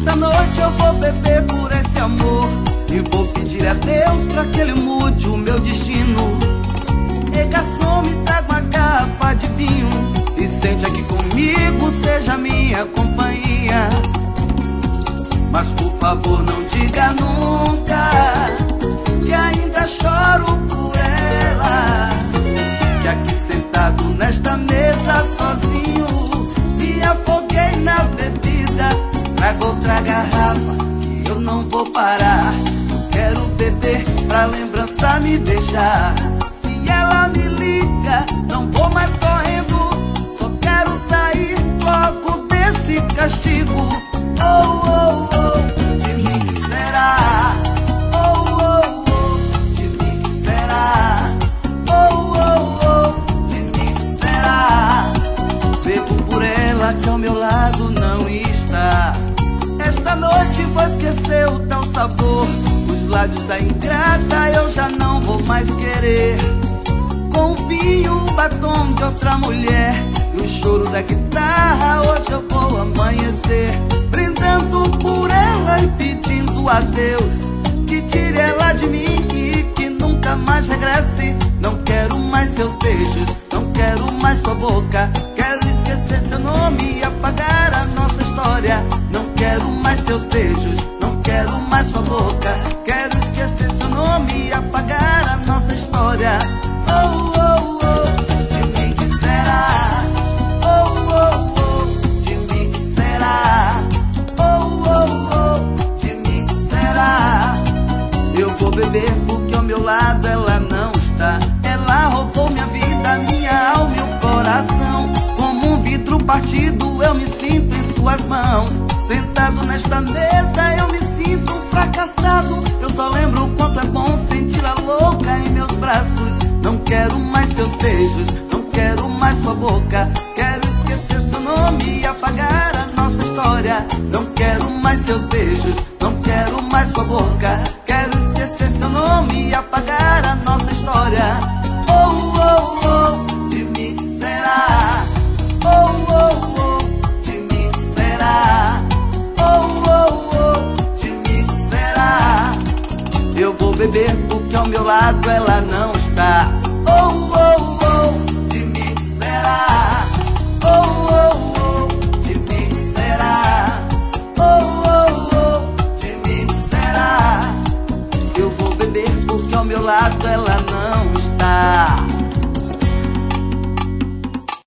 Esta noite eu vou beber por esse amor e vou pedir a Deus pra que Ele mude o meu destino. E garçom, me traga uma garrafa de vinho e sente aqui comigo, seja minha companhia. Mas por favor não diga nunca que ainda choro por ela, que aqui sentado nesta mesa sozinho me afoguei na bebida. Traga outra garrafa que eu não vou parar. Eu quero beber pra lembrança me deixar. Se ela me liga, não vou mais correndo, só quero sair logo desse castigo. Oh, oh, oh, de mim que será? Oh, oh, oh, de mim que será? Oh, oh, oh, de mim que será? Bebo por ela que ao meu lado não está. Esta noite vou esquecer o tal sabor, os lábios da ingrata eu já não vou mais querer. Com o vinho, o batom de outra mulher e o choro da guitarra, hoje eu vou amanhecer brindando por ela e pedindo a Deus que tire ela de mim e que nunca mais regresse. Não quero mais seus beijos, não quero mais sua boca, quero esquecer seu nome e apagar a nossa história. Não quero mais seus beijos, não quero mais sua boca, quero esquecer seu nome e apagar a nossa história. Oh, oh, oh, de mim que será? Oh, oh, oh, de mim que será? Oh, oh, oh, de mim que será? Eu vou beber porque ao meu lado ela não está. Ela roubou minha vida, minha alma e o coração. Como um vidro partido eu me sinto em suas mãos. Sentado nesta mesa eu me sinto fracassado. Eu só lembro o quanto é bom sentir a louca em meus braços. Não quero mais seus beijos, não quero mais sua boca, quero esquecer seu nome e apagar a nossa história. Não quero mais seus beijos, não quero mais sua boca, quero esquecer seu nome e apagar a nossa história. Oh, oh, oh, de mim que será? Oh, oh, oh, de mim que será? Oh, oh, oh, de mim que será? Eu vou beber porque ao meu lado ela não